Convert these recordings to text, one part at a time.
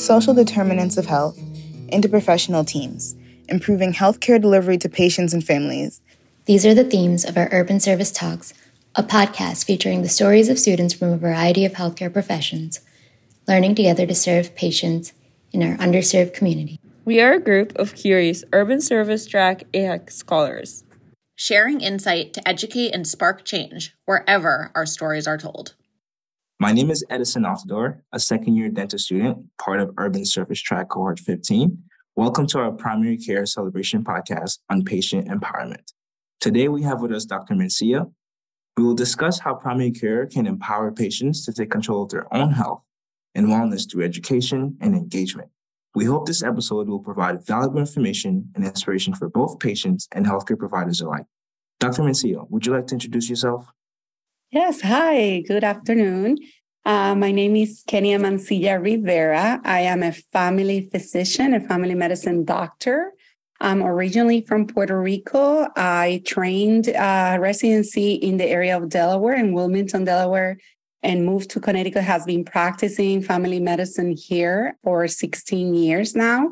social determinants of health, interprofessional teams, improving healthcare delivery to patients and families. These are the themes of our Urban Service Talks, a podcast featuring the stories of students from a variety of healthcare professions, learning together to serve patients in our underserved community. We are a group of curious Urban Service Track AHEC scholars, sharing insight to educate and spark change wherever our stories are told. My name is Edison Altador, a second-year dental student, part of Urban Service Track Cohort 15. Welcome to our Primary Care Celebration podcast on patient empowerment. Today, we have with us Dr. Mencia. We will discuss how primary care can empower patients to take control of their own health and wellness through education and engagement. We hope this episode will provide valuable information and inspiration for both patients and healthcare providers alike. Dr. Mencia, would you like to introduce yourself? Yes. Hi. Good afternoon. My name is Kenia Mancilla Rivera. I am a family physician, a family medicine doctor. I'm originally from Puerto Rico. I trained residency in the area of Delaware, in Wilmington, Delaware, and moved to Connecticut. Has been practicing family medicine here for 16 years now.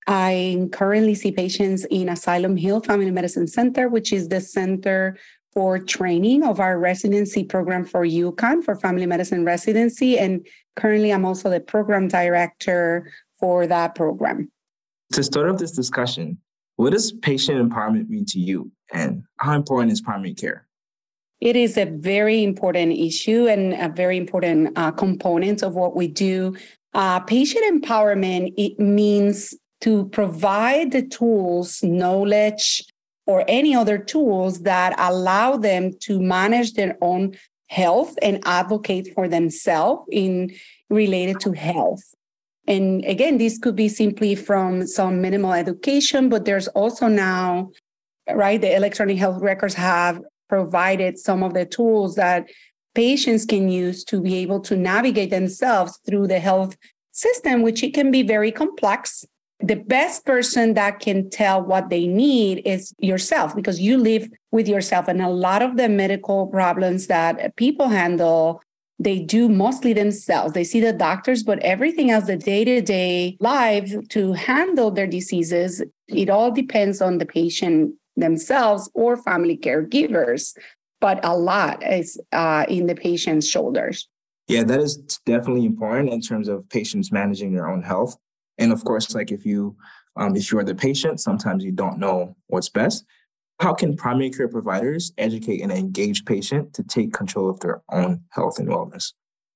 I currently see patients in Asylum Hill Family Medicine Center, which is the center for training of our residency program for UConn, for family medicine residency. And currently, I'm also the program director for that program. To start off this discussion, what does patient empowerment mean to you, and how important is primary care? It is a very important issue and a very important component of what we do. Patient empowerment, it means to provide the tools, knowledge, or any other tools that allow them to manage their own health and advocate for themselves in related to health. And again, this could be simply from some minimal education, but there's also now, right, the electronic health records have provided some of the tools that patients can use to be able to navigate themselves through the health system, which it can be very complex. The best person that can tell what they need is yourself, because you live with yourself. And a lot of the medical problems that people handle, they do mostly themselves. They see the doctors, but everything else, the day-to-day life to handle their diseases, it all depends on the patient themselves or family caregivers. But a lot is in the patient's shoulders. Yeah, that is definitely important in terms of patients managing their own health. And of course, like if you're the patient, sometimes you don't know what's best. How can primary care providers educate and engage patients to take control of their own health and wellness?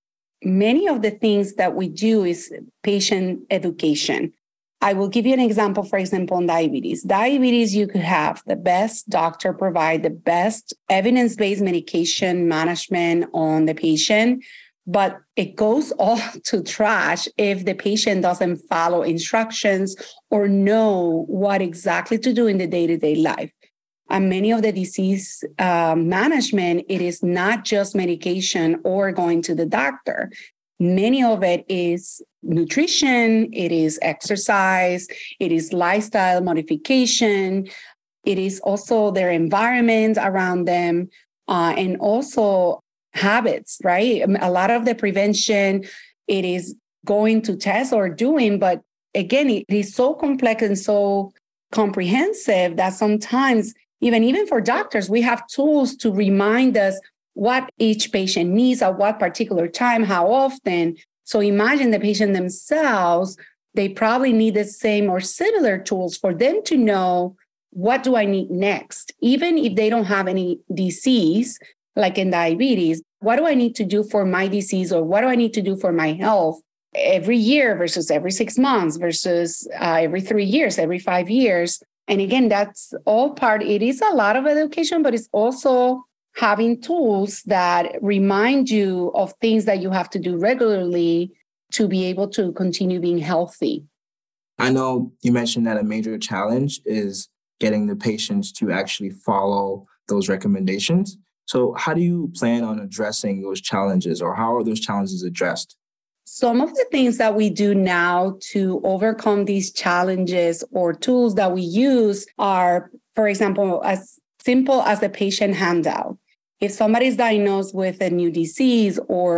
Many of the things that we do is patient education. I will give you an example, for example, on diabetes. Diabetes, you could have the best doctor provide the best evidence-based medication management on the patient, but it goes all to trash if the patient doesn't follow instructions or know what exactly to do in the day-to-day life. And many of the disease management, it is not just medication or going to the doctor. Many of it is nutrition, it is exercise, it is lifestyle modification, it is also their environment around them, and also habits, right? A lot of the prevention, it is going to test or doing, but again, it is so complex and so comprehensive that sometimes, even for doctors, we have tools to remind us what each patient needs at what particular time, how often. So imagine the patient themselves, they probably need the same or similar tools for them to know, what do I need next? Even if they don't have any disease, like in diabetes, what do I need to do for my disease, or what do I need to do for my health every year versus every 6 months versus every 3 years, every 5 years? And again, that's all part, it is a lot of education, but it's also having tools that remind you of things that you have to do regularly to be able to continue being healthy. I know you mentioned that a major challenge is getting the patients to actually follow those recommendations. So how do you plan on addressing those challenges, or how are those challenges addressed? Some of the things that we do now to overcome these challenges or tools that we use are, for example, as simple as the patient handout. If somebody's diagnosed with a new disease or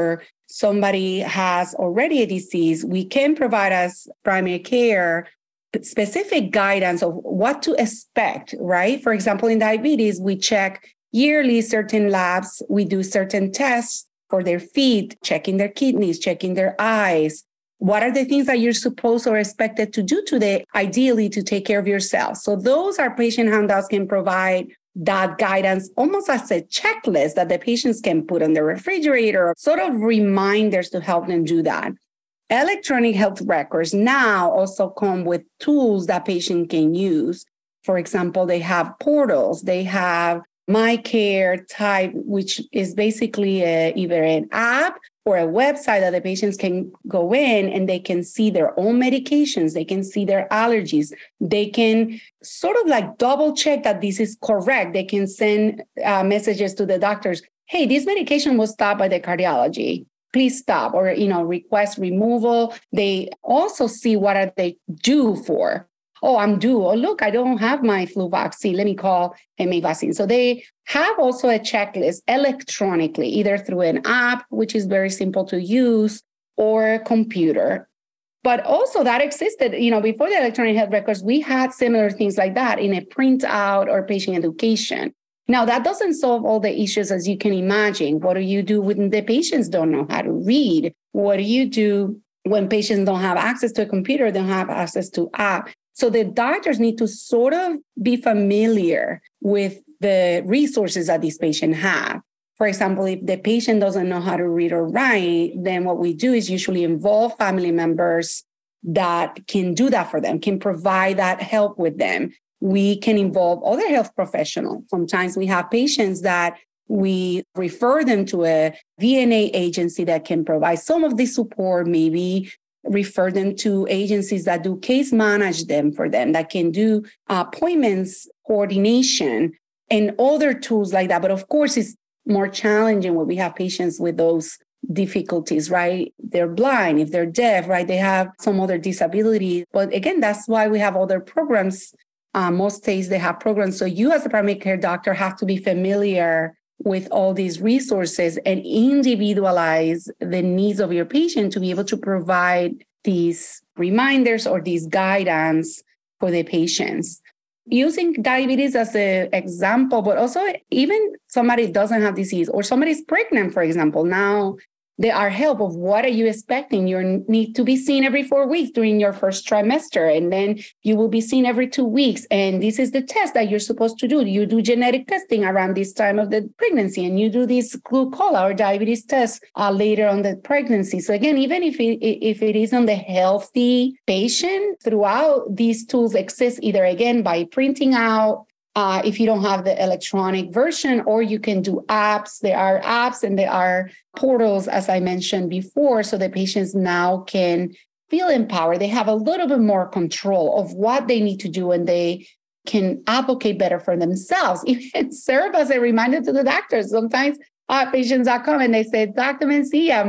somebody has already a disease, we can provide as primary care specific guidance of what to expect, right? For example, in diabetes, we check yearly certain labs, we do certain tests for their feet, checking their kidneys, checking their eyes. What are the things that you're supposed or expected to do today, ideally to take care of yourself? So those are patient handouts can provide that guidance almost as a checklist that the patients can put on the refrigerator, sort of reminders to help them do that. Electronic health records now also come with tools that patients can use. For example, they have portals, they have MyCare type, which is basically either an app or a website that the patients can go in and they can see their own medications, they can see their allergies, they can sort of like double check that this is correct. They can send messages to the doctors, hey, this medication was stopped by the cardiology. Please stop, or, request removal. They also see what are they due for. Oh, I'm due. Oh, look, I don't have my flu vaccine. Let me call and make vaccine. So they have also a checklist electronically, either through an app, which is very simple to use, or a computer. But also that existed, before the electronic health records, we had similar things like that in a printout or patient education. Now, that doesn't solve all the issues as you can imagine. What do you do when the patients don't know how to read? What do you do when patients don't have access to a computer, don't have access to app? So the doctors need to sort of be familiar with the resources that these patients have. For example, if the patient doesn't know how to read or write, then what we do is usually involve family members that can do that for them, can provide that help with them. We can involve other health professionals. Sometimes we have patients that we refer them to a VNA agency that can provide some of the support, maybe refer them to agencies that do case manage them for them, that can do appointments, coordination, and other tools like that. But of course, it's more challenging when we have patients with those difficulties, right? They're blind, if they're deaf, right? They have some other disability. But again, that's why we have other programs. Most states, they have programs. So you as a primary care doctor have to be familiar with all these resources and individualize the needs of your patient to be able to provide these reminders or these guidance for the patients. Using diabetes as an example, but also even somebody doesn't have disease or somebody's pregnant, for example, now there are help of what are you expecting? You need to be seen every 4 weeks during your first trimester, and then you will be seen every 2 weeks. And this is the test that you're supposed to do. You do genetic testing around this time of the pregnancy, and you do this glucola or diabetes test later on the pregnancy. So again, even if it is on the healthy patient, throughout these tools exist either again by printing out, if you don't have the electronic version, or you can do apps. There are apps and there are portals, as I mentioned before, so the patients now can feel empowered. They have a little bit more control of what they need to do, and they can advocate better for themselves. Even serve as a reminder to the doctors. Sometimes patients are coming and they say, Dr. Mencia,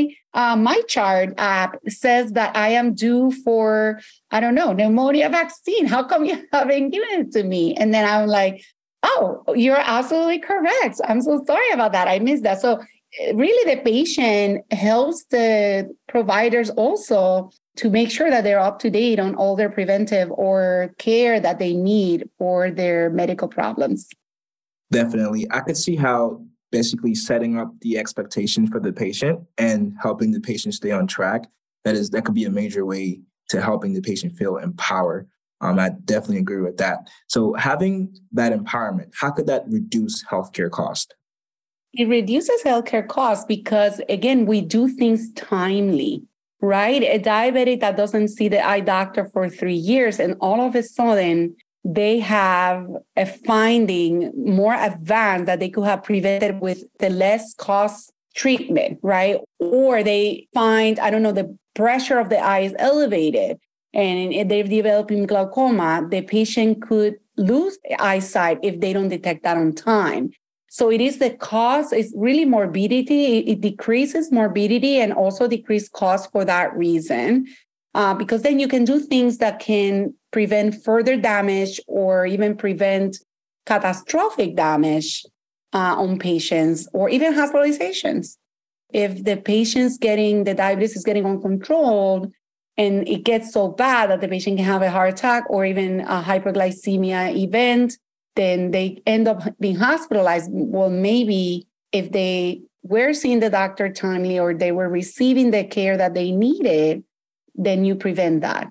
my chart app says that I am due for, pneumonia vaccine. How come you haven't given it to me? And then I'm like, oh, you're absolutely correct. I'm so sorry about that. I missed that. So really the patient helps the providers also to make sure that they're up to date on all their preventive or care that they need for their medical problems. Definitely. I could see how basically setting up the expectation for the patient and helping the patient stay on track, that could be a major way to helping the patient feel empowered. I definitely agree with that. So having that empowerment, how could that reduce healthcare cost? It reduces healthcare costs because, again, we do things timely, right? A diabetic that doesn't see the eye doctor for 3 years, and all of a sudden they have a finding more advanced that they could have prevented with the less cost treatment, right? Or they find, the pressure of the eye is elevated and they're developing glaucoma, the patient could lose eyesight if they don't detect that on time. So it is the cost, it's really morbidity. It decreases morbidity and also decrease cost for that reason. Because then you can do things that can prevent further damage or even prevent catastrophic damage on patients or even hospitalizations. if the patient's getting, the diabetes is getting uncontrolled and it gets so bad that the patient can have a heart attack or even a hyperglycemia event, then they end up being hospitalized. Well, maybe if they were seeing the doctor timely or they were receiving the care that they needed, then you prevent that.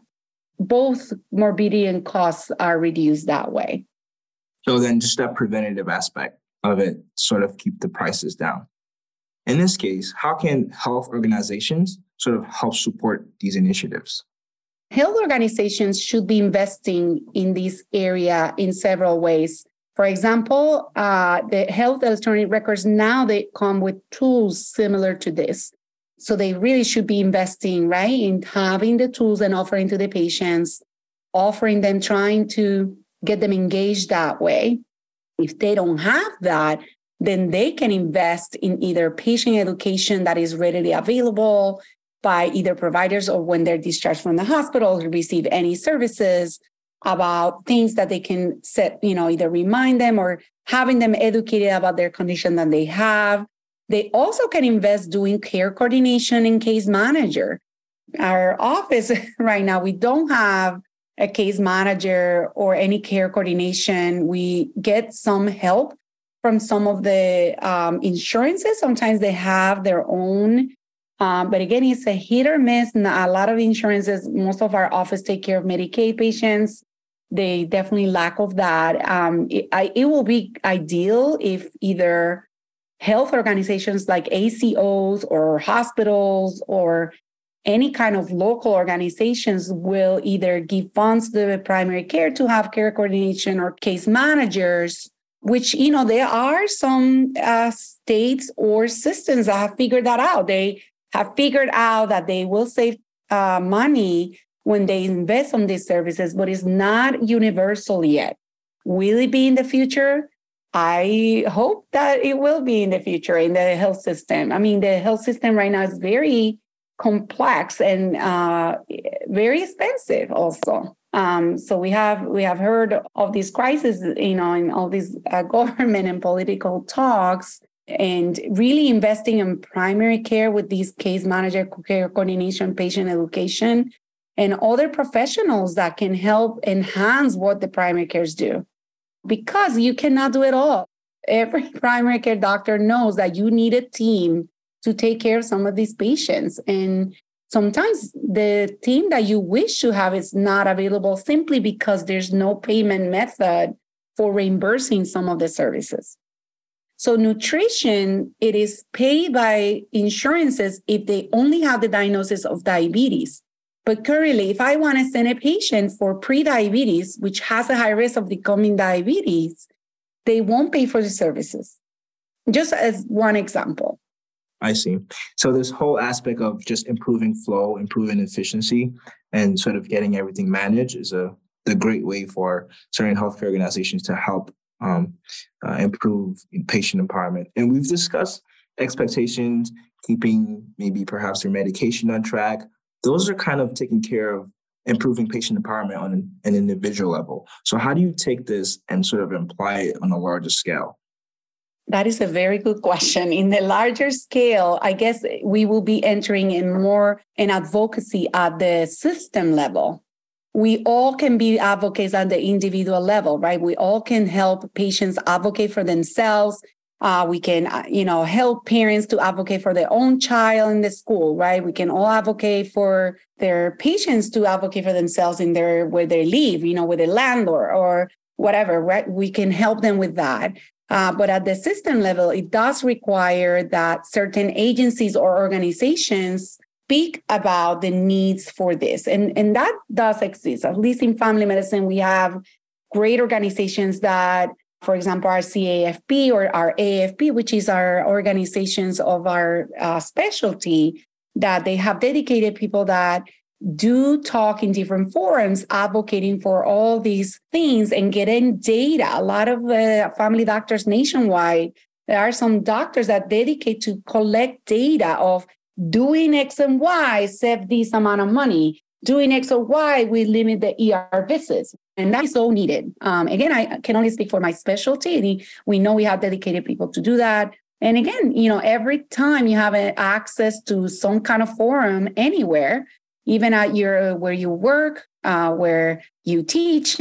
Both morbidity and costs are reduced that way. So then just that preventative aspect of it sort of keep the prices down. In this case, how can health organizations sort of help support these initiatives? Health organizations should be investing in this area in several ways. For example, the health electronic records now, they come with tools similar to this. So they really should be investing, right, in having the tools and offering to the patients, offering them, trying to get them engaged that way. If they don't have that, then they can invest in either patient education that is readily available by either providers or when they're discharged from the hospital to receive any services about things that they can set, either remind them or having them educated about their condition that they have. They also can invest doing care coordination and case manager. Our office right now, we don't have a case manager or any care coordination. We get some help from some of the insurances. Sometimes they have their own, but again, it's a hit or miss. And a lot of insurances, most of our office take care of Medicaid patients. They definitely lack of that. It will be ideal if either health organizations like ACOs or hospitals or any kind of local organizations will either give funds to the primary care to have care coordination or case managers, which, there are some states or systems that have figured that out. They have figured out that they will save money when they invest on these services, but it's not universal yet. Will it be in the future? I hope that it will be in the future in the health system. I mean, the health system right now is very complex and very expensive also. So we have heard of this crisis, in all these government and political talks, and really investing in primary care with these case manager, care coordination, patient education, and other professionals that can help enhance what the primary cares do. Because you cannot do it all. Every primary care doctor knows that you need a team to take care of some of these patients. And sometimes the team that you wish to have is not available simply because there's no payment method for reimbursing some of the services. So nutrition, it is paid by insurances if they only have the diagnosis of diabetes. But currently, if I want to send a patient for pre-diabetes, which has a high risk of becoming diabetes, they won't pay for the services. Just as one example. I see. So this whole aspect of just improving flow, improving efficiency, and sort of getting everything managed is the great way for certain healthcare organizations to help improve patient empowerment. And we've discussed expectations, keeping maybe perhaps their medication on track. Those are kind of taking care of improving patient empowerment on an individual level. So how do you take this and sort of apply it on a larger scale? That is a very good question. In the larger scale, I guess we will be entering in more in advocacy at the system level. We all can be advocates at the individual level, right? We all can help patients advocate for themselves. We can, help parents to advocate for their own child in the school, right? We can all advocate for their patients to advocate for themselves in where they live, with a landlord or whatever, right? We can help them with that. But at the system level, it does require that certain agencies or organizations speak about the needs for this. And that does exist. At least in family medicine, we have great organizations that, for example, our CAFP or our AFP, which is our organizations of our specialty, that they have dedicated people that do talk in different forums, advocating for all these things and getting data. A lot of family doctors nationwide, there are some doctors that dedicate to collect data of doing X and Y, save this amount of money. Doing X or Y, we limit the ER visits. And that is so needed. Again, I can only speak for my specialty. We know we have dedicated people to do that. And again, every time you have access to some kind of forum anywhere, even at where you work, where you teach,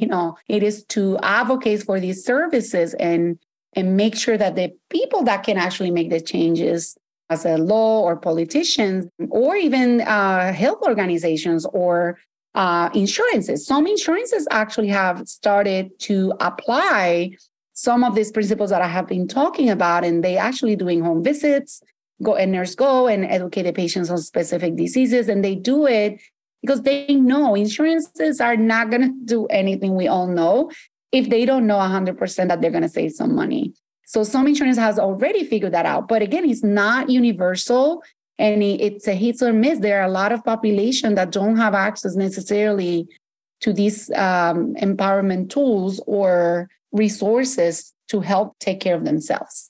it is to advocate for these services and make sure that the people that can actually make the changes as a law or politicians or even health organizations or insurances. Some insurances actually have started to apply some of these principles that I have been talking about, and they actually doing home visits, go and educate the patients on specific diseases. And they do it because they know insurances are not going to do anything, we all know, if they don't know 100% that they're going to save some money. So some insurance has already figured that out. But again, it's not universal, and it's a hit or miss. There are a lot of population that don't have access necessarily to these empowerment tools or resources to help take care of themselves.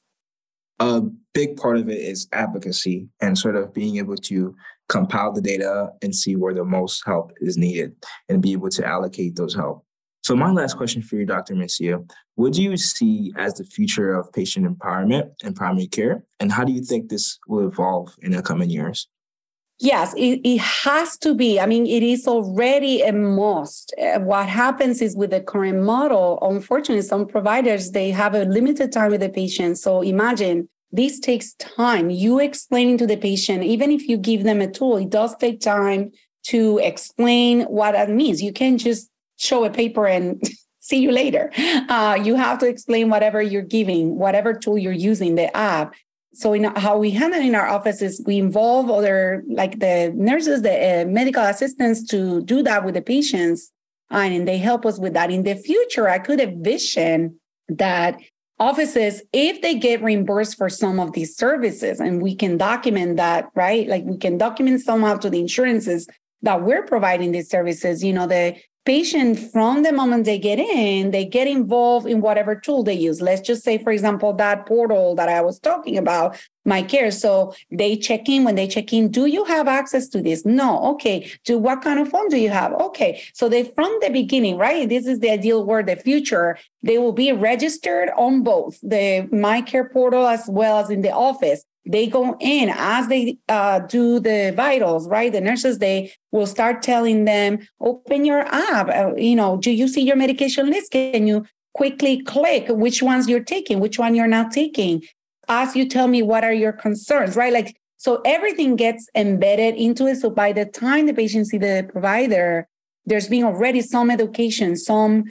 A big part of it is advocacy and sort of being able to compile the data and see where the most help is needed and be able to allocate those help. So my last question for you, Dr. Mencia, what do you see as the future of patient empowerment in primary care? And how do you think this will evolve in the coming years? Yes, it has to be. I mean, it is already a must. What happens is with the current model, unfortunately, some providers, they have a limited time with the patient. So imagine this takes time. You explaining to the patient, even if you give them a tool, it does take time to explain what that means. You can't just show a paper and see you later. You have to explain whatever you're giving, whatever tool you're using, the app. So how we handle in our offices, we involve other, like the nurses, the medical assistants to do that with the patients, and they help us with that. In the future, I could envision that offices, if they get reimbursed for some of these services, and we can document that, right? Like we can document somehow to the insurances that we're providing these services, the patient, from the moment they get in, they get involved in whatever tool they use. Let's just say, for example, that portal that I was talking about, MyCare. So they check in. When they check in, do you have access to this? No. Okay. What kind of phone do you have? Okay. So they, from the beginning, right? This is the ideal world, the future. They will be registered on both the MyCare portal as well as in the office. They go in as they do the vitals, right? The nurses, they will start telling them, open your app. Do you see your medication list? Can you quickly click which ones you're taking, which one you're not taking? As you tell me, what are your concerns, right? Like, so everything gets embedded into it. So by the time the patient see the provider, there's been already some education, some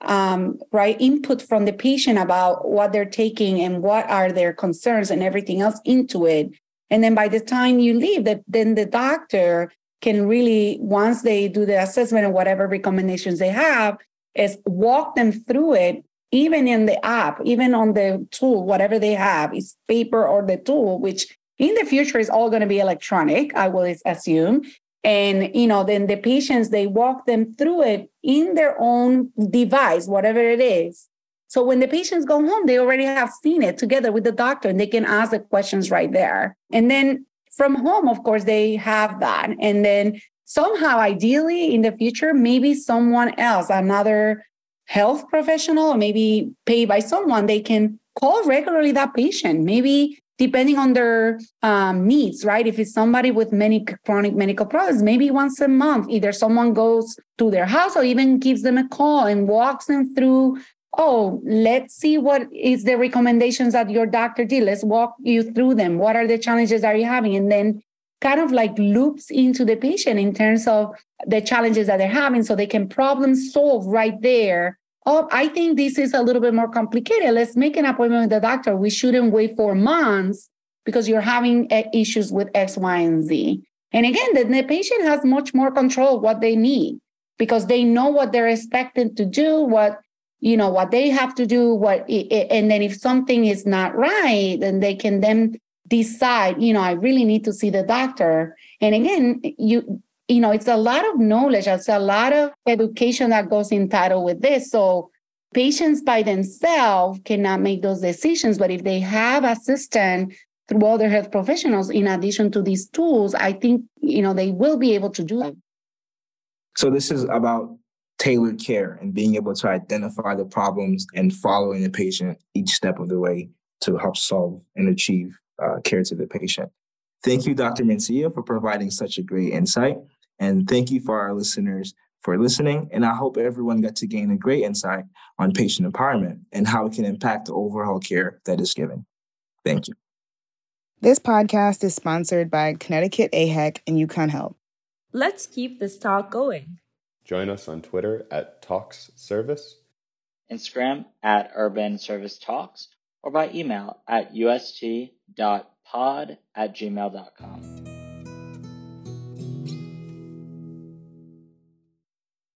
input from the patient about what they're taking and what are their concerns and everything else into it. And then by the time you leave, then the doctor can really, once they do the assessment and whatever recommendations they have, is walk them through it, even in the app, even on the tool, whatever they have, is paper or the tool, which in the future is all going to be electronic, I will assume. And, then the patients, they walk them through it in their own device, whatever it is. So when the patients go home, they already have seen it together with the doctor, and they can ask the questions right there. And then from home, of course, they have that. And then somehow, ideally, in the future, maybe someone else, another health professional, or maybe paid by someone, they can call regularly that patient, maybe depending on their needs, right? If it's somebody with many chronic medical problems, maybe once a month, either someone goes to their house or even gives them a call and walks them through, let's see what is the recommendations that your doctor did. Let's walk you through them. What are the challenges that you're having? And then kind of like loops into the patient in terms of the challenges that they're having so they can problem solve right there. I think this is a little bit more complicated. Let's make an appointment with the doctor. We shouldn't wait 4 months because you're having issues with X, Y, and Z. And again, the patient has much more control of what they need because they know what they're expected to do, what they have to do, and then if something is not right, then they can then decide, I really need to see the doctor. And again, it's a lot of knowledge. It's a lot of education that goes in parallel with this. So patients by themselves cannot make those decisions. But if they have assistance through other health professionals, in addition to these tools, I think, they will be able to do that. So this is about tailored care and being able to identify the problems and following the patient each step of the way to help solve and achieve care to the patient. Thank you, Dr. Mencia, for providing such a great insight. And thank you for our listeners for listening. And I hope everyone got to gain a great insight on patient empowerment and how it can impact the overall care that is given. Thank you. This podcast is sponsored by Connecticut AHEC and UConn Health. Let's keep this talk going. Join us on Twitter at Talks Service, Instagram at Urban Service Talks, or by email at ust.pod@gmail.com.